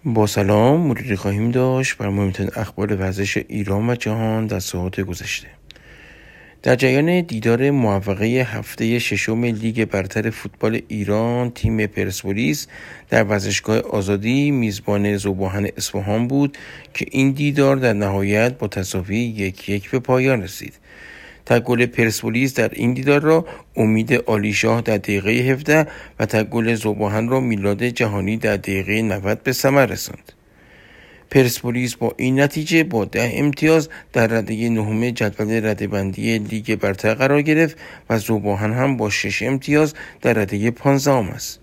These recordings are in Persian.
با سلام مروری خواهیم داشت بر مهمترین اخبار ورزش ایران و جهان در ساعات گذشته. در جریان دیدار موفقه هفته ششم لیگ برتر فوتبال ایران، تیم پرسپولیس در ورزشگاه آزادی میزبان ذوب‌آهن اصفهان بود که این دیدار در نهایت با تساوی 1-1 به پایان رسید. گل پرسپولیس در این دیدار را امید عالیشاه در دقیقه 17 و گل ذوب‌آهن را میلاد جهانی در دقیقه 90 به ثمر رساند. پرسپولیس با این نتیجه با 10 امتیاز در رده نهم جدول رده‌بندی لیگ برتر قرار گرفت و ذوب‌آهن هم با 6 امتیاز در رده 15 است.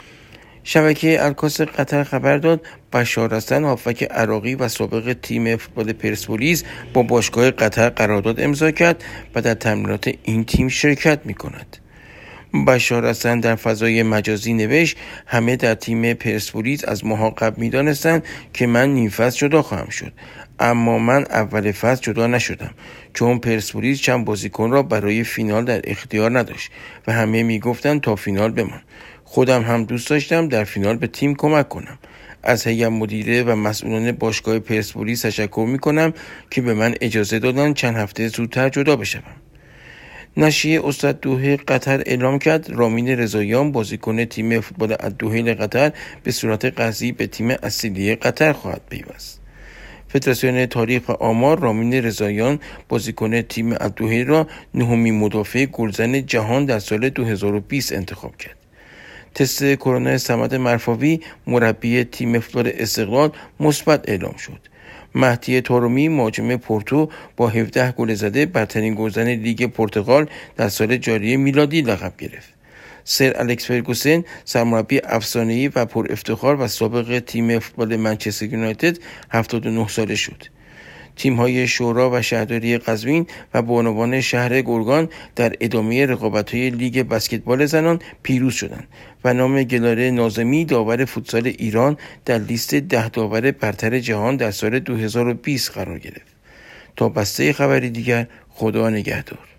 شبکه الکاس قطر خبر داد بشار حسن هافبک عراقی و سابق تیم فوتبال پرسپولیس با باشگاه قطر قرارداد امضا کرد و در تمرینات این تیم شرکت می‌کند. بشار حسن در فضای مجازی نوشت همه در تیم پرسپولیس از ماها قبل می‌دانستند که من نیم فصل جدا خواهم شد، اما من اول فصل جدا نشدم چون پرسپولیس چند بازیکن را برای فینال در اختیار نداشت و همه میگفتند تا فینال بمان. خودم هم دوست داشتم در فینال به تیم کمک کنم. از هیئت مدیره و مسئولان باشگاه پرسپولیس تشکر میکنم که به من اجازه دادن چند هفته زودتر جدا بشوم. نشریه استاد دوحه قطر اعلام کرد رامین رضاییان بازیکن تیم فوتبال الدوحیل قطر به صورت قطعی به تیم اصلی قطر خواهد پیوست. فدراسیون تاریخ و آمار رامین رضاییان بازیکن تیم الدوحیل را نهمین مدافع گلزن جهان در سال 2020 انتخاب کرد. تست کرونا صمد مرفاوی مربی تیم فوتبال استقلال مثبت اعلام شد. مهدی طارمی مهاجم پورتو با 17 گل زده برترین گلزن لیگ پرتغال در سال جاری میلادی لقب گرفت. سر الکس فرگوسن سرمربی افسانه‌ای و پر افتخار و سابق تیم فوتبال منچستر یونایتد 79 ساله شد. تیم‌های شورا و شهرداری قزوین و بانوان شهر گرگان در ادامه رقابت‌های لیگ بسکتبال زنان پیروز شدند و نام گلاره ناظمی داور فوتسال ایران در لیست 10 داور برتر جهان در سال 2020 قرار گرفت. تا بسته خبری دیگر، خدا نگهدار.